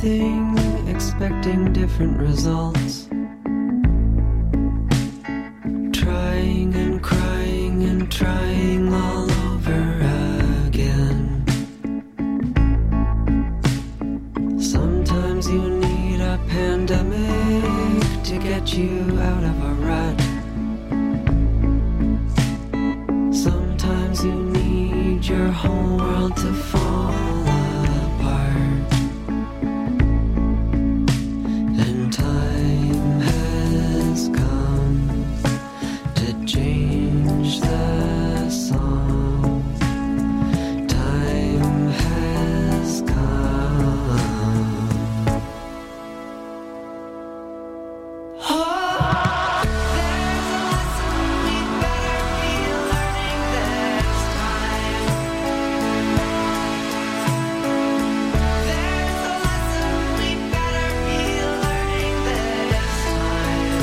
everything, expecting different results. Trying and crying and trying all over again. Sometimes you need a pandemic to get you out of a rut. Sometimes you need your whole world to fall apart. And time has come to change the song. Time has come. Oh, there's a lesson we better be learning this time. There's a lesson we better be learning this time.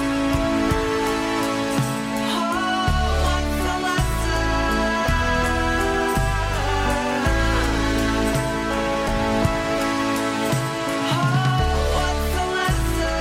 Oh, what's the lesson? Oh, what's the lesson?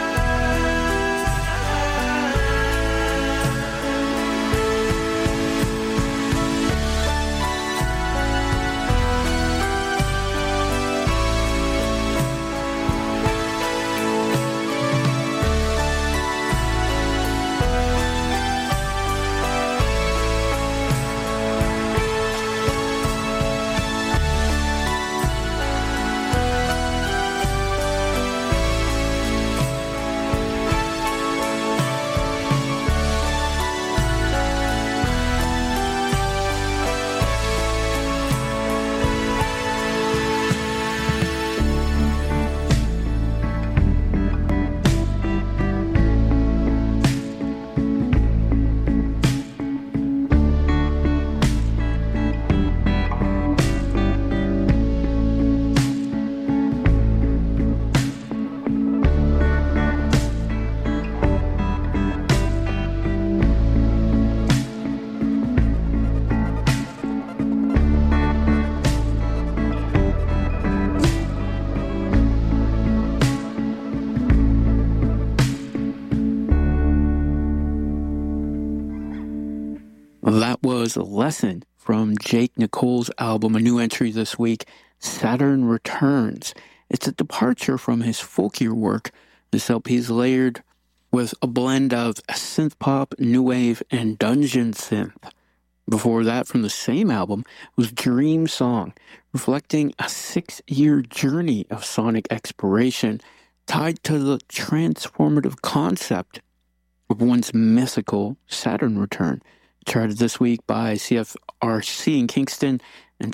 That was a lesson from Jake Nicole's album, a new entry this week, Saturn Returns. It's a departure from his folkier work. This LP is layered with a blend of synth pop, new wave, and dungeon synth. Before that, from the same album, was Dream Song, reflecting a 6-year journey of sonic exploration tied to the transformative concept of one's mythical Saturn return. Charted this week by CFRC in Kingston and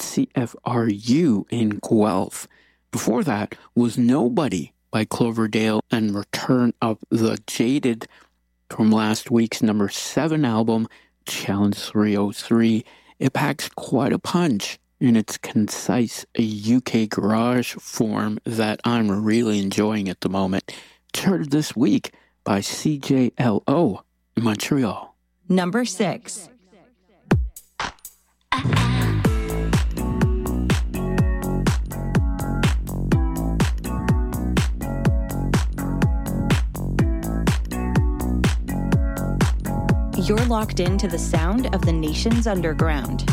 CFRU in Guelph. Before that was Nobody by Cloverdale and Return of the Jaded from last week's number 7 album, Challenge 303. It packs quite a punch in its concise UK garage form that I'm really enjoying at the moment. Charted this week by CJLO in Montreal. Number 6. You're locked into the sound of the nation's underground.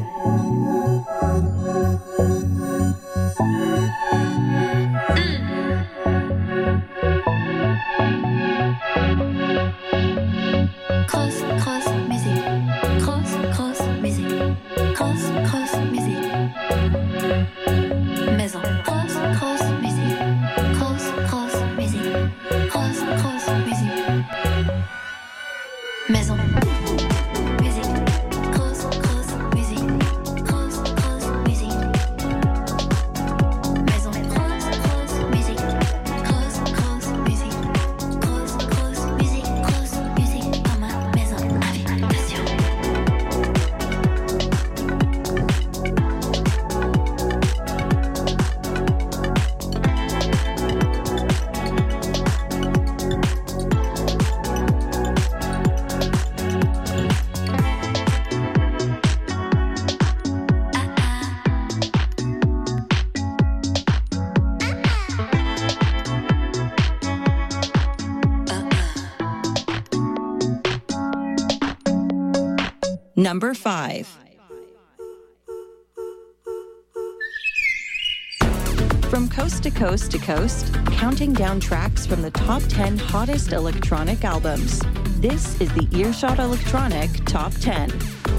Number 5. From coast to coast to coast, counting down tracks from the top 10 hottest electronic albums. This is the Earshot Electronic Top 10.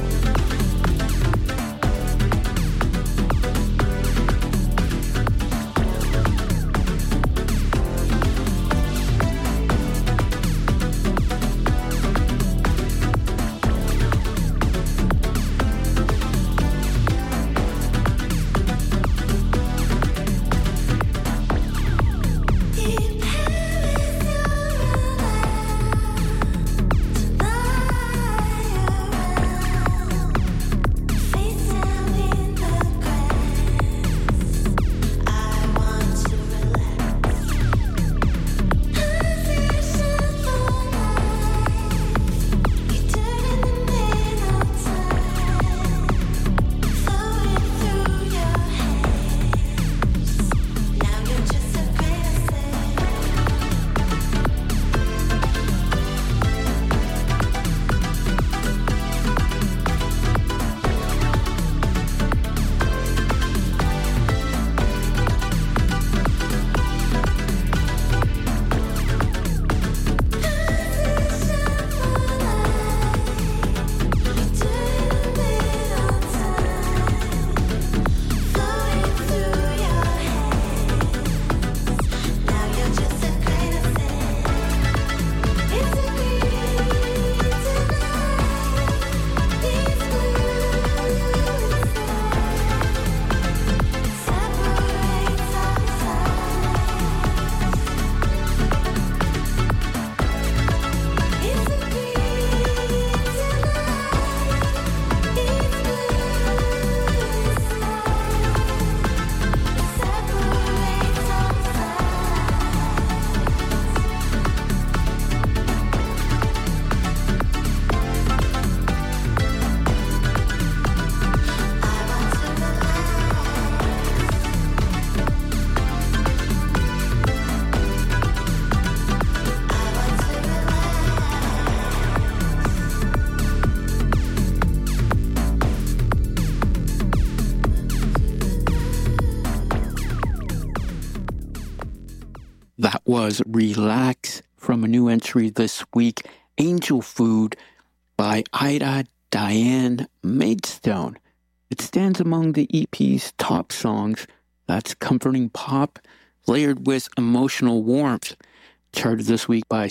That was Relax from a new entry this week, Angel Food by Ida Diane Maidstone. It stands among the EP's top songs. That's comforting pop, layered with emotional warmth. Charted this week by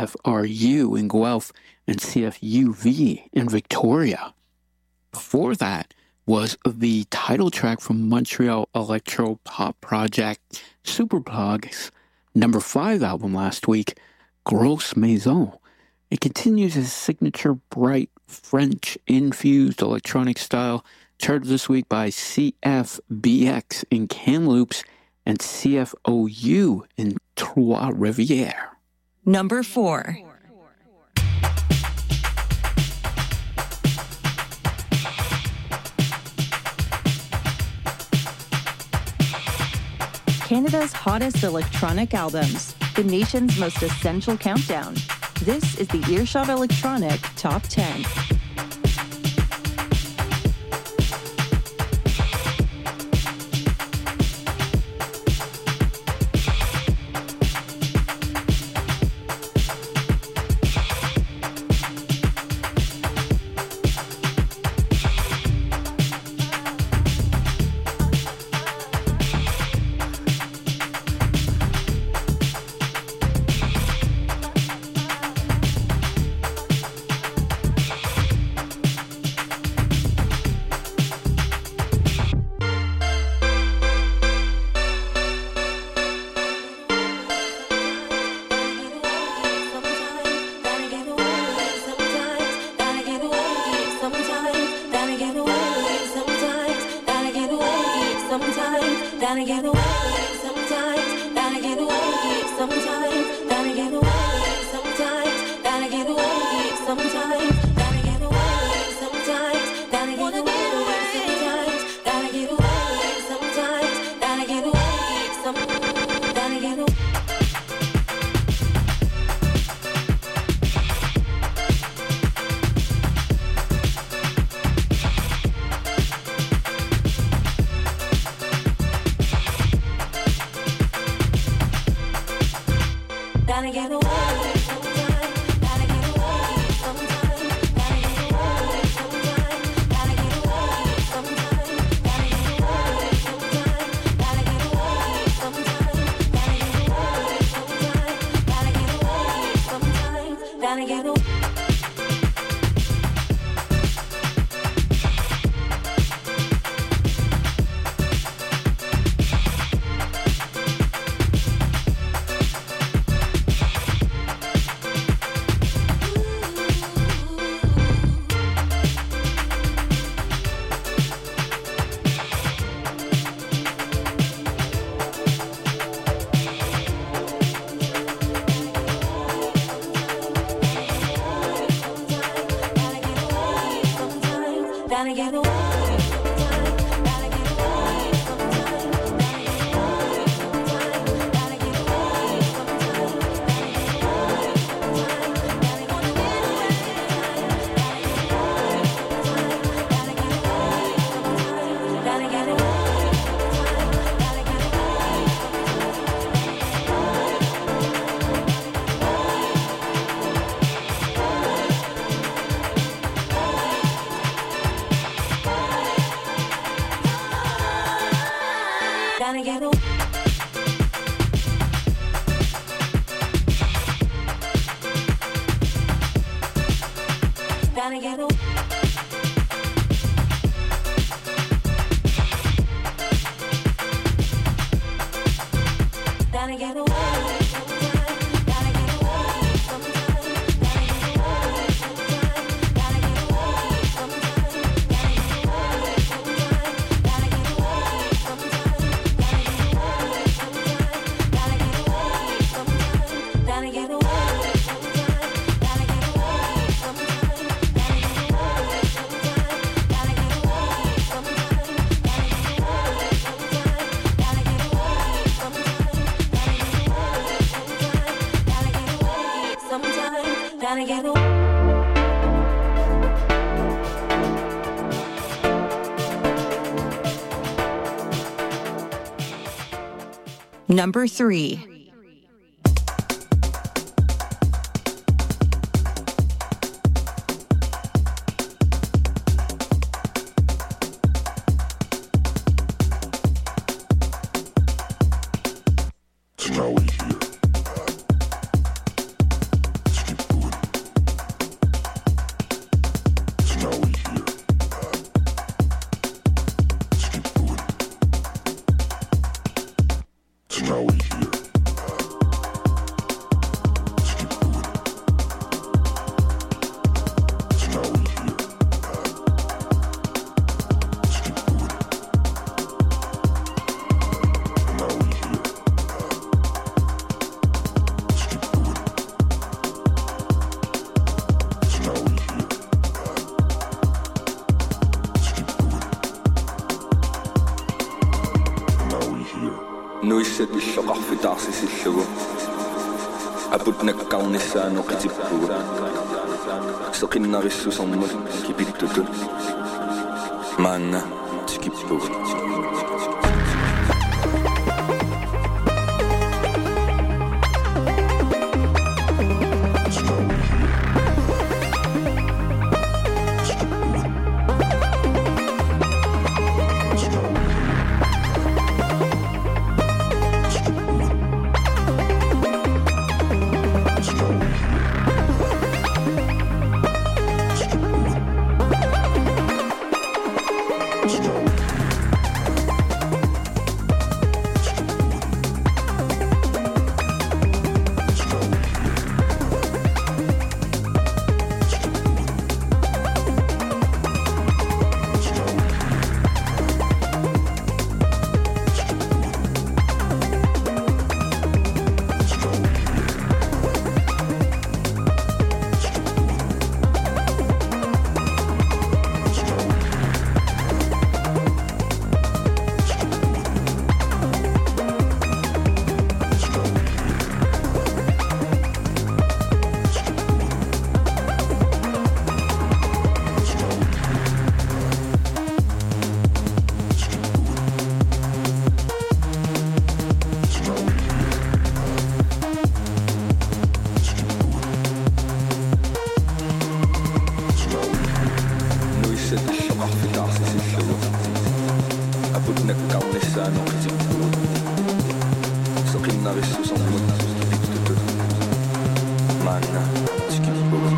CFRU in Guelph and CFUV in Victoria. Before that was the title track from Montreal electro pop project Superplugs' number 5 album last week, Grosse Maison. It continues his signature bright French-infused electronic style, charted this week by CFBX in Kamloops and CFOU in Trois-Rivières. Number 4. Canada's hottest electronic albums, the nation's most essential countdown. This is the Earshot Electronic Top 10. Gotta get away sometimes. Gotta get away sometimes. Gotta get away sometimes. Gotta get away sometimes. Gotta get away sometimes. Gotta get away sometimes. Gotta get away sometimes. Gotta get away sometimes. Gotta get away. Gotta get away sometime. Gotta get away sometime. Gotta get away sometime. Gotta get away sometime. Gotta get away sometime. Gotta get away sometime. Gotta get away sometime. Gotta get away sometime. Gotta get away. Gotta get away sometime. Gotta get away sometime. Gotta get away sometime. Gotta get away sometime. Gotta get away sometime. Gotta get away sometime. Gotta get away Gotta get away. Gotta get away. Gotta get away sometime. Gotta get away sometime. Gotta get away sometime. Gotta get away sometime. Gotta get away sometime. Gotta get away sometime. Gotta get away sometime. Gotta get away sometime. Gotta get away sometime. Gotta get away sometime. Gotta get away sometime. Gotta get away sometime. Gotta get away sometime. Gotta get away sometime. Gotta get away. Number 3. Nuisset иллоqarfitaarsisillugu aput nakkarnissaanu qitippugu seqinnarissusermut kipittutut maanna tikippugu aputnakkaarnissaanu qitippugut seqinnarissusermut kipittutut maanna tikippugut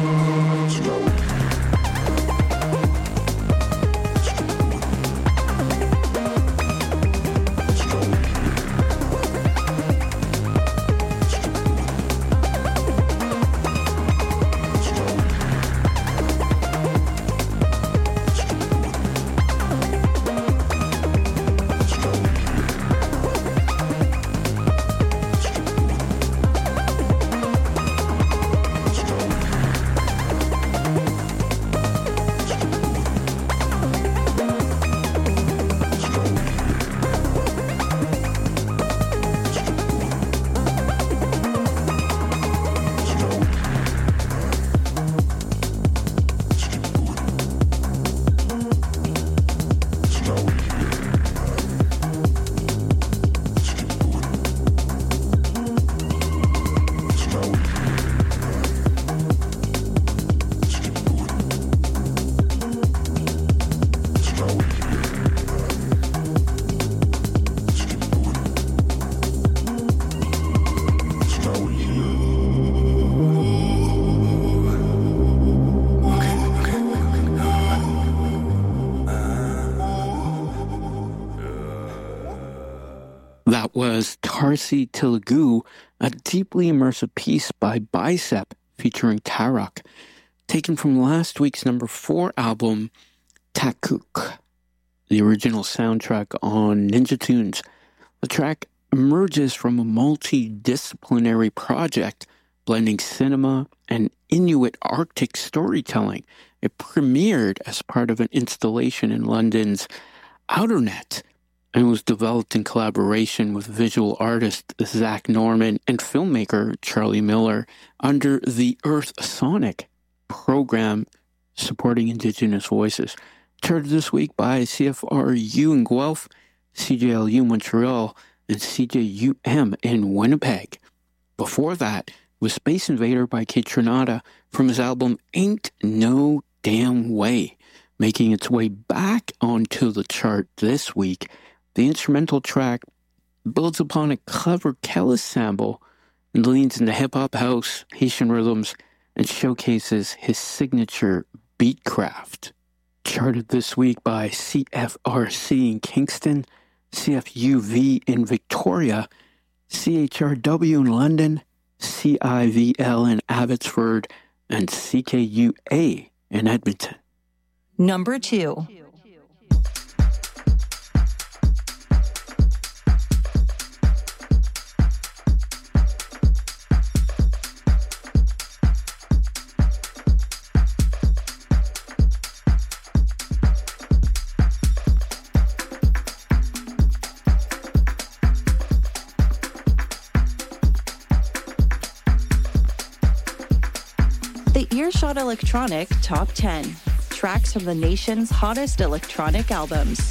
That was Tarsi Telugu, a deeply immersive piece by Bicep featuring Tarok, taken from last week's number 4 album, Takuk, the original soundtrack on Ninja Tunes. The track emerges from a multidisciplinary project blending cinema and Inuit Arctic storytelling. It premiered as part of an installation in London's Outernet, and was developed in collaboration with visual artist Zach Norman and filmmaker Charlie Miller under the Earth Sonic program supporting Indigenous voices. Charted this week by CFRU in Guelph, CJLU Montreal, and CJUM in Winnipeg. Before that was Space Invader by Kate Trinata from his album Ain't No Damn Way, making its way back onto the chart this week. The instrumental track builds upon a clever Kellis sample and leans into hip-hop, house, Haitian rhythms, and showcases his signature beatcraft. Charted this week by CFRC in Kingston, CFUV in Victoria, CHRW in London, CIVL in Abbotsford, and CKUA in Edmonton. Number 2. The Earshot Electronic Top 10. Tracks from the nation's hottest electronic albums.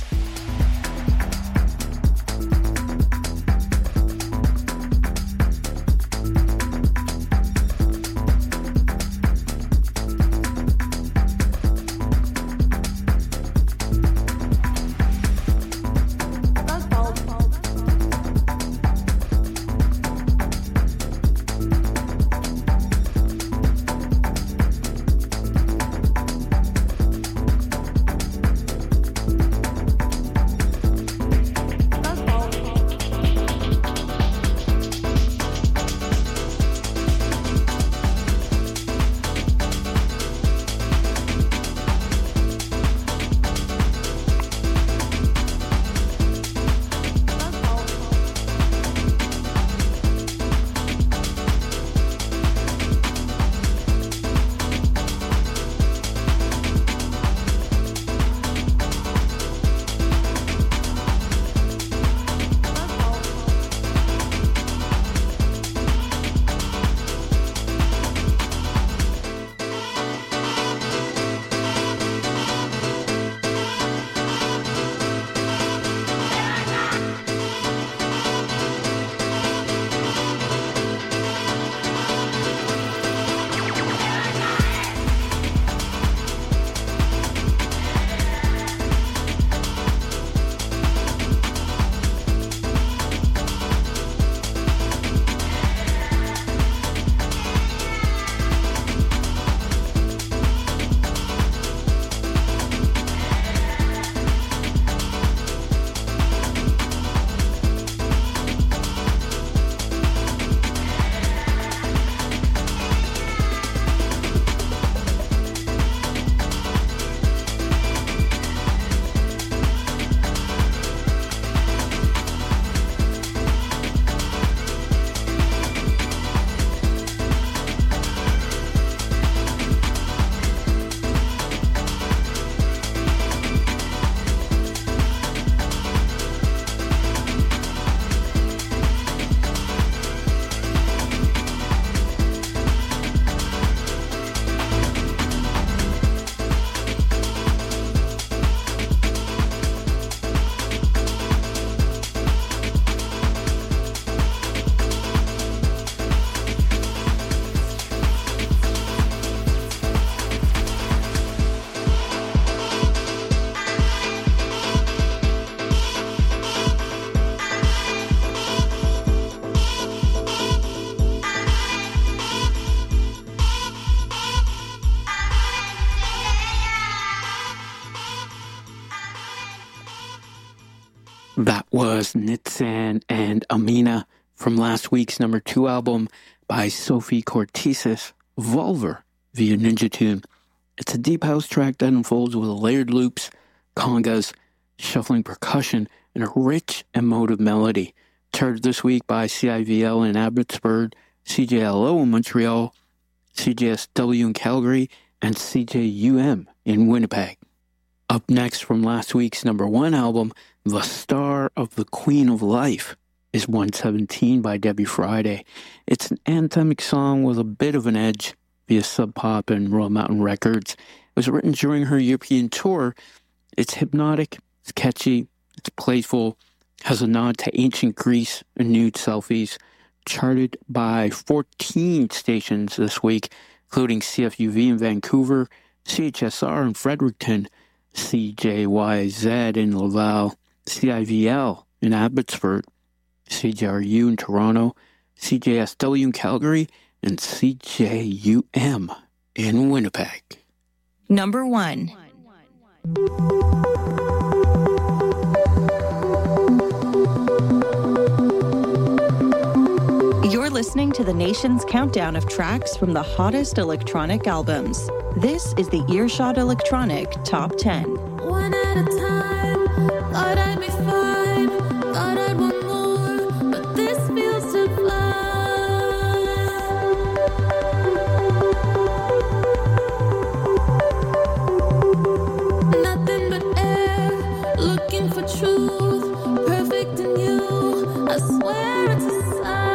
That was Nitsan and Amina from last week's number 2 album by Sophie Cortesis, Volver, via Ninja Tune. It's a deep house track that unfolds with layered loops, congas, shuffling percussion, and a rich, emotive melody. Charted this week by CIVL in Abbotsford, CJLO in Montreal, CJSW in Calgary, and CJUM in Winnipeg. Up next from last week's number 1 album, The Star of the Queen of Life, is 117 by Debbie Friday. It's an anthemic song with a bit of an edge via Sub Pop and Royal Mountain Records. It was written during her European tour. It's hypnotic, it's catchy, it's playful, has a nod to ancient Greece and nude selfies. Charted by 14 stations this week, including CFUV in Vancouver, CHSR in Fredericton, CJYZ in Laval, CIVL in Abbotsford, CJRU in Toronto, CJSW in Calgary, and CJUM in Winnipeg. Number 1. You're listening to the nation's countdown of tracks from the hottest electronic albums. This is the Earshot Electronic Top 10. One at a time, thought I'd be fine, thought I'd want more, but this feels sublime. Nothing but air, looking for truth, perfect in you, I swear it's a sign.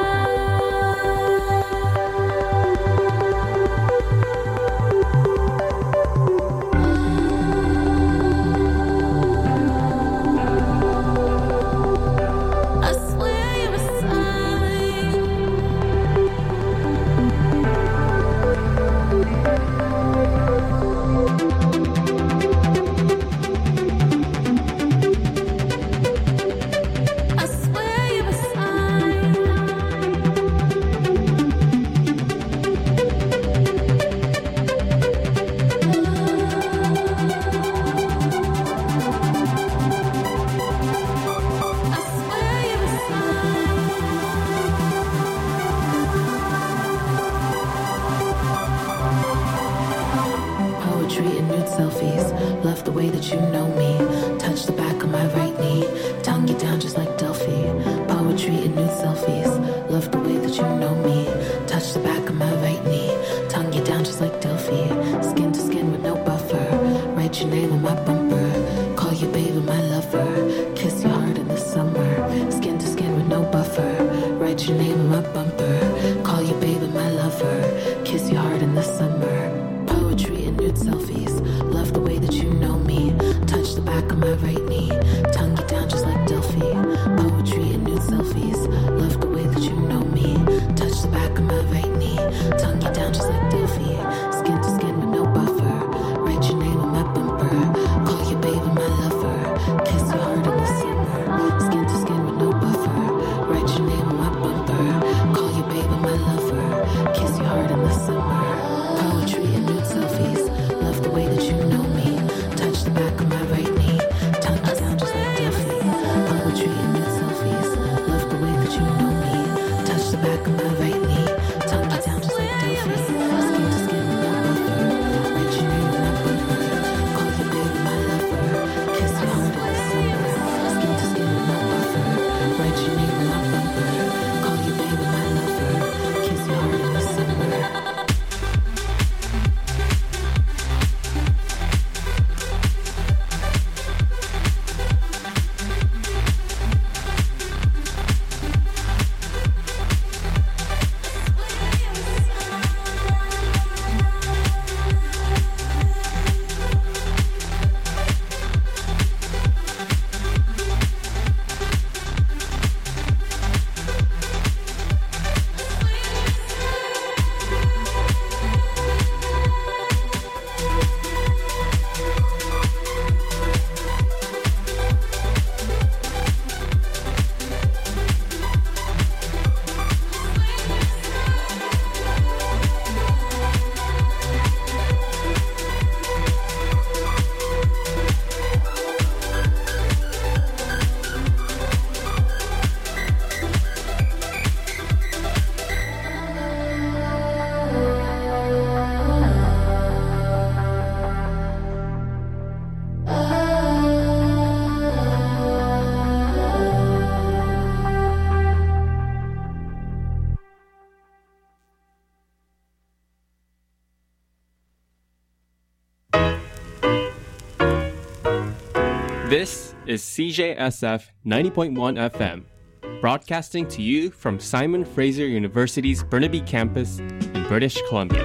This is CJSF 90.1 FM, broadcasting to you from Simon Fraser University's Burnaby campus in British Columbia.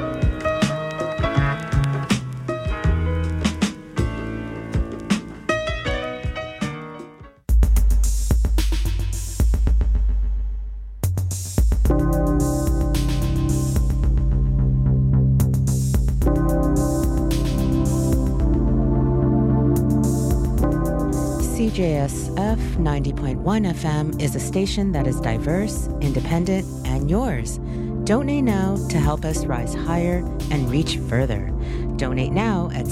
CJSF 90.1 FM is a station that is diverse, independent, and yours. Donate now to help us rise higher and reach further. Donate now at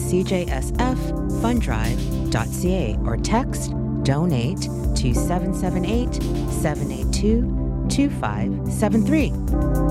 cjsffundrive.ca or text DONATE to 778-782-2573.